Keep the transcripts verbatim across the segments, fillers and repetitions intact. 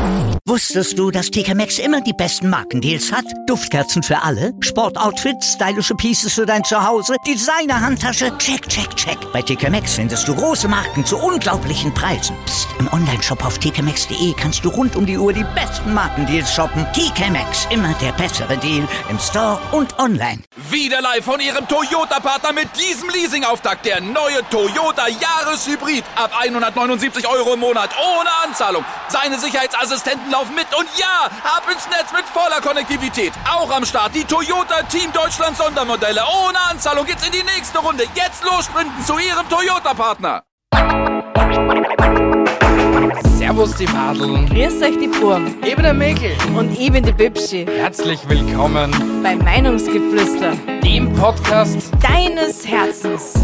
Wusstest du, dass T K Maxx immer die besten Markendeals hat? Duftkerzen für alle, Sportoutfits, stylische Pieces für dein Zuhause, Designer-Handtasche, check, check, check. Bei T K Maxx findest du große Marken zu unglaublichen Preisen. Psst. Im Onlineshop auf t k maxx punkt d e kannst du rund um die Uhr die besten Markendeals shoppen. T K Maxx, immer der bessere Deal im Store und online. Wieder live von Ihrem Toyota-Partner mit diesem Leasing-Auftakt. Der neue Toyota Jahreshybrid. Ab hundertneunundsiebzig Euro im Monat. Ohne Anzahlung. Seine Sicherheitsassistenten laufen mit. Und ja, ab ins Netz mit voller Konnektivität. Auch am Start die Toyota Team Deutschland Sondermodelle. Ohne Anzahlung geht's in die nächste Runde. Jetzt los sprinten zu Ihrem Toyota-Partner. Servus die Madeln. Grüß euch die Burm. Ich bin der Mäkel. Und ich bin die Bibschi. Herzlich willkommen bei Meinungsgeflüster, dem Podcast deines Herzens.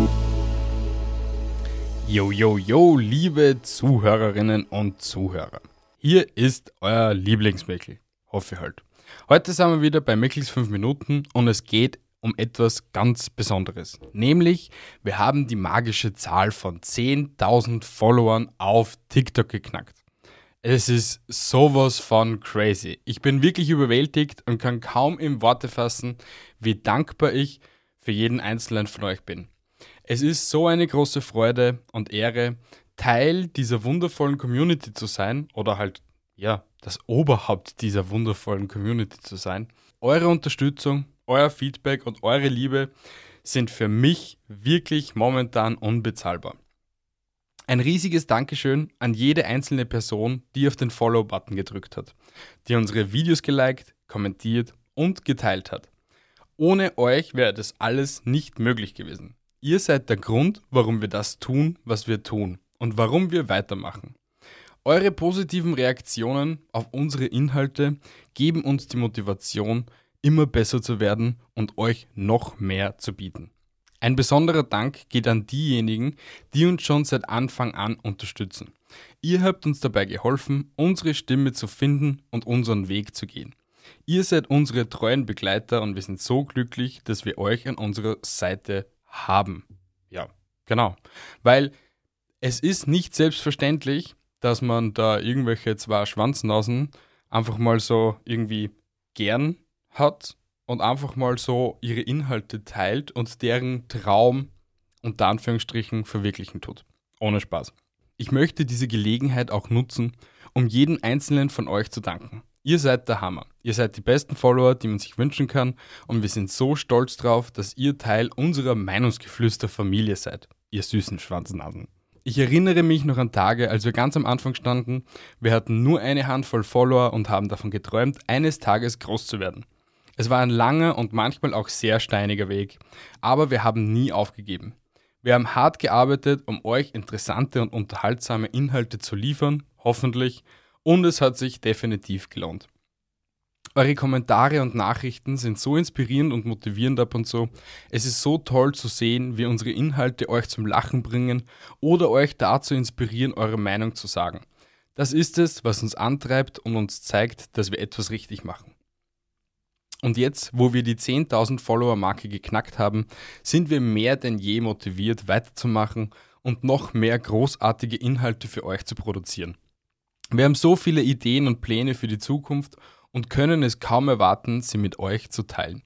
Jo, jo, jo, liebe Zuhörerinnen und Zuhörer. Hier ist euer Lieblingsmäkel. Hoffe halt. Heute sind wir wieder bei Mäkels fünf Minuten und es geht um etwas ganz Besonderes. Nämlich, wir haben die magische Zahl von zehntausend Followern auf TikTok geknackt. Es ist sowas von crazy. Ich bin wirklich überwältigt und kann kaum in Worte fassen, wie dankbar ich für jeden einzelnen von euch bin. Es ist so eine große Freude und Ehre, Teil dieser wundervollen Community zu sein oder halt, ja, das Oberhaupt dieser wundervollen Community zu sein. Eure Unterstützung, euer Feedback und eure Liebe sind für mich wirklich momentan unbezahlbar. Ein riesiges Dankeschön an jede einzelne Person, die auf den Follow-Button gedrückt hat, die unsere Videos geliked, kommentiert und geteilt hat. Ohne euch wäre das alles nicht möglich gewesen. Ihr seid der Grund, warum wir das tun, was wir tun und warum wir weitermachen. Eure positiven Reaktionen auf unsere Inhalte geben uns die Motivation, immer besser zu werden und euch noch mehr zu bieten. Ein besonderer Dank geht an diejenigen, die uns schon seit Anfang an unterstützen. Ihr habt uns dabei geholfen, unsere Stimme zu finden und unseren Weg zu gehen. Ihr seid unsere treuen Begleiter und wir sind so glücklich, dass wir euch an unserer Seite haben. Ja, genau. Weil es ist nicht selbstverständlich, dass man da irgendwelche zwei Schwanznasen einfach mal so irgendwie gern hat und einfach mal so ihre Inhalte teilt und deren Traum unter Anführungsstrichen verwirklichen tut. Ohne Spaß. Ich möchte diese Gelegenheit auch nutzen, um jeden einzelnen von euch zu danken. Ihr seid der Hammer. Ihr seid die besten Follower, die man sich wünschen kann und wir sind so stolz drauf, dass ihr Teil unserer Meinungsgeflüster-Familie seid. Ihr süßen Schwanznasen. Ich erinnere mich noch an Tage, als wir ganz am Anfang standen. Wir hatten nur eine Handvoll Follower und haben davon geträumt, eines Tages groß zu werden. Es war ein langer und manchmal auch sehr steiniger Weg, aber wir haben nie aufgegeben. Wir haben hart gearbeitet, um euch interessante und unterhaltsame Inhalte zu liefern, hoffentlich, und es hat sich definitiv gelohnt. Eure Kommentare und Nachrichten sind so inspirierend und motivierend ab und zu. Es ist so toll zu sehen, wie unsere Inhalte euch zum Lachen bringen oder euch dazu inspirieren, eure Meinung zu sagen. Das ist es, was uns antreibt und uns zeigt, dass wir etwas richtig machen. Und jetzt, wo wir die zehntausend Follower-Marke geknackt haben, sind wir mehr denn je motiviert, weiterzumachen und noch mehr großartige Inhalte für euch zu produzieren. Wir haben so viele Ideen und Pläne für die Zukunft und können es kaum erwarten, sie mit euch zu teilen.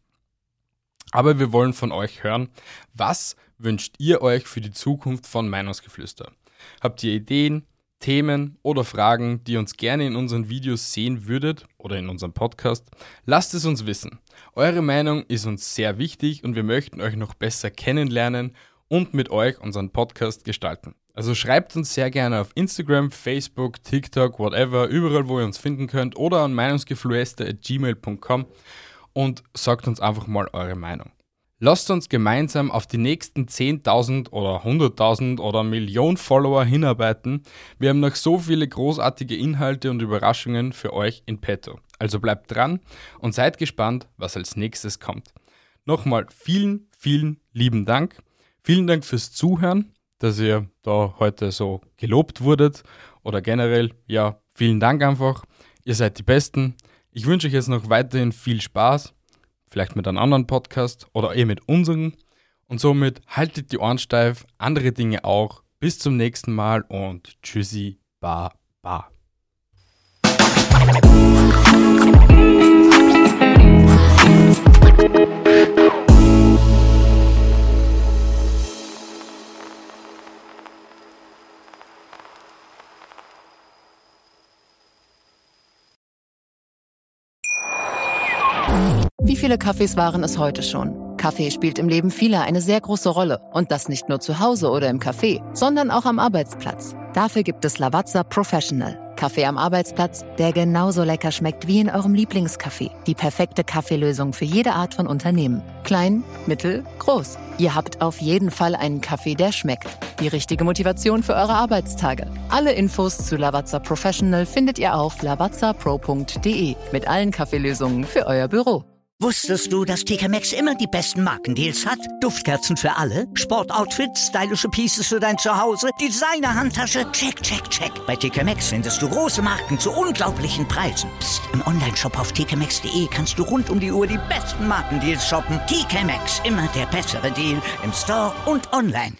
Aber wir wollen von euch hören, was wünscht ihr euch für die Zukunft von Meinungsgeflüster? Habt ihr Ideen, Themen oder Fragen, die ihr uns gerne in unseren Videos sehen würdet oder in unserem Podcast? Lasst es uns wissen. Eure Meinung ist uns sehr wichtig und wir möchten euch noch besser kennenlernen und mit euch unseren Podcast gestalten. Also schreibt uns sehr gerne auf Instagram, Facebook, TikTok, whatever, überall wo ihr uns finden könnt oder an meinungsgeflüster at gmail punkt com und sagt uns einfach mal eure Meinung. Lasst uns gemeinsam auf die nächsten zehntausend oder hunderttausend oder Millionen Follower hinarbeiten. Wir haben noch so viele großartige Inhalte und Überraschungen für euch in petto. Also bleibt dran und seid gespannt, was als nächstes kommt. Nochmal vielen, vielen lieben Dank. Vielen Dank fürs Zuhören, dass ihr da heute so gelobt wurdet oder generell, ja, vielen Dank einfach. Ihr seid die Besten. Ich wünsche euch jetzt noch weiterhin viel Spaß. Vielleicht mit einem anderen Podcast oder eh mit unserem. Und somit haltet die Ohren steif, andere Dinge auch. Bis zum nächsten Mal und tschüssi, ba, ba. Wie viele Kaffees waren es heute schon? Kaffee spielt im Leben vieler eine sehr große Rolle. Und das nicht nur zu Hause oder im Café, sondern auch am Arbeitsplatz. Dafür gibt es Lavazza Professional. Kaffee am Arbeitsplatz, der genauso lecker schmeckt wie in eurem Lieblingscafé. Die perfekte Kaffeelösung für jede Art von Unternehmen. Klein, mittel, groß. Ihr habt auf jeden Fall einen Kaffee, der schmeckt. Die richtige Motivation für eure Arbeitstage. Alle Infos zu Lavazza Professional findet ihr auf lavazza pro punkt de mit allen Kaffeelösungen für euer Büro. Wusstest du, dass T K Maxx immer die besten Markendeals hat? Duftkerzen für alle, Sportoutfits, stylische Pieces für dein Zuhause, Designer-Handtasche, check, check, check. Bei T K Maxx findest du große Marken zu unglaublichen Preisen. Psst. Im Onlineshop auf t k maxx punkt de kannst du rund um die Uhr die besten Markendeals shoppen. T K Maxx, immer der bessere Deal im Store und online.